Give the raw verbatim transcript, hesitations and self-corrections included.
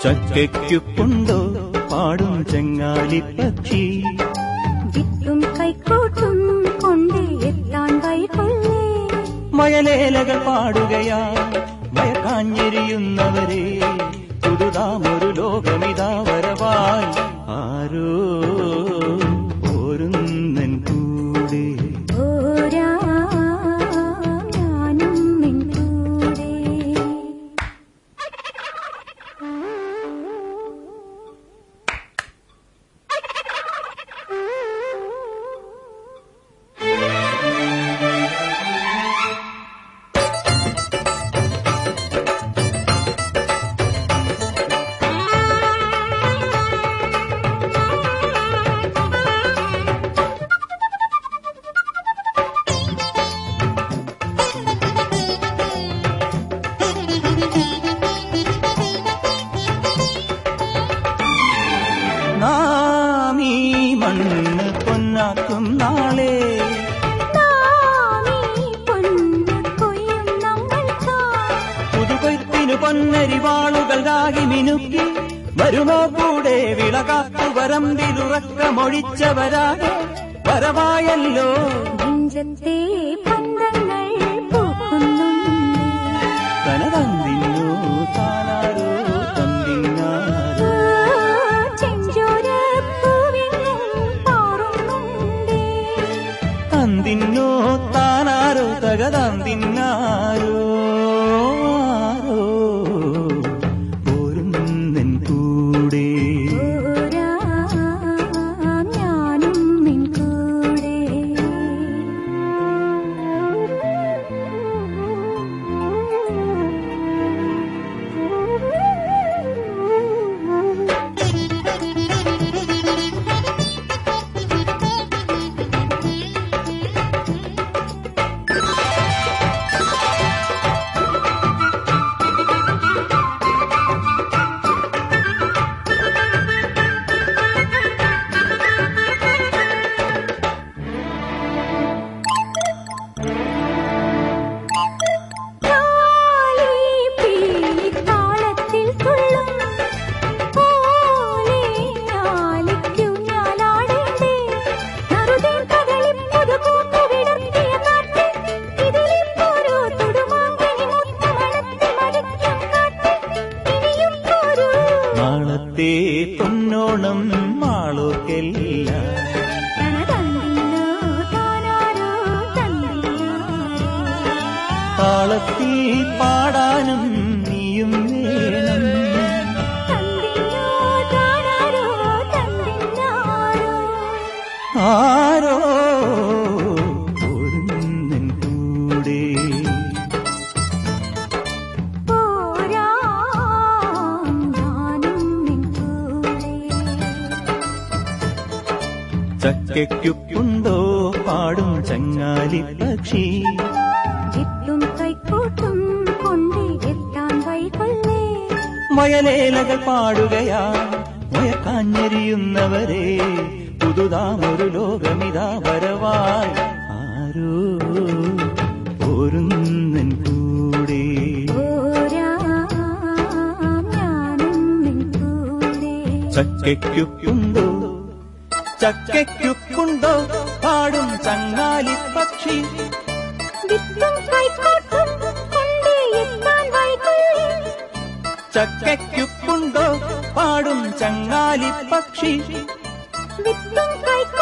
ചക്കയ്ക്കുണ്ടോ പാടും ചെങ്ങാലി പക്ഷി വിത്തും കൈക്കോട്ടും കൊണ്ട് എത്താൻ വൈകൊള്ളേ മയലേലകൾ പാടുകയാ മയക്കാഞ്ഞെരിയുന്നവരെ പുതുതാമൊരു ലോകമിതാ വരവായി ആരോ ഓരുന്നൻ കൂടെ ഓരാ ഞാനും നിൻ കൂടെ നാമീ മണ്ണ് പൊന്നാക്കും നാളെ പുതുകൊയ്ത്തിനു പൊന്നരിവാളുകൾ രാഗി മിനുക്കി വരുമോ കൂടെ വിളകാത്തു വരമ്പിലുറക്കമൊഴിച്ചവരാകെ വരവായല്ലോ നെഞ്ചത്തെ പന്തങ്ങൾ പൂക്കുന്നുണ്ട് തനതന്തിന്നു താനാരോ തന്തിന്നാരോ തന്തിന്നോ താനാരോ തകതന്തിന്നാരോ ഓരുന്നൻ കൂടെ ഞാനും നിൻ കൂടെ നാളത്തെ പൊന്നോണം മാളോർക്കെല്ല താളത്തിൽ പാടാനും നീയും വേണം ആരോ ഓരുന്നൻ കൂടെ ചക്കയ്ക്കുണ്ടോ പാടും ചങ്ങാലി പക്ഷി വിത്തും കൈക്കോട്ടും കൊണ്ട് എത്താൻ വൈകൊള്ളേ മയലേലകൾ പാടുകയാ മയക്കാഞ്ഞെരിയുന്നവരെ പുതുതാമൊരു ലോകമിതാ വരവായി ആരോ ഓരുന്നൻ കൂടെ ഓരാ ഞാനും നിൻ കൂടെ ചക്കയ്ക്കുണ്ടോ ചക്കയ്ക്കുണ്ടോ പാടും ചങ്ങാലി പക്ഷി വിത്തും കൈക്കോട്ടും കൊണ്ട് എത്താൻ വൈകൊള്ളേ ചക്കയ്ക്കുണ്ടോ പാടും ചങ്ങാലി പക്ഷി വിത്തും കൈക്കോട്ടും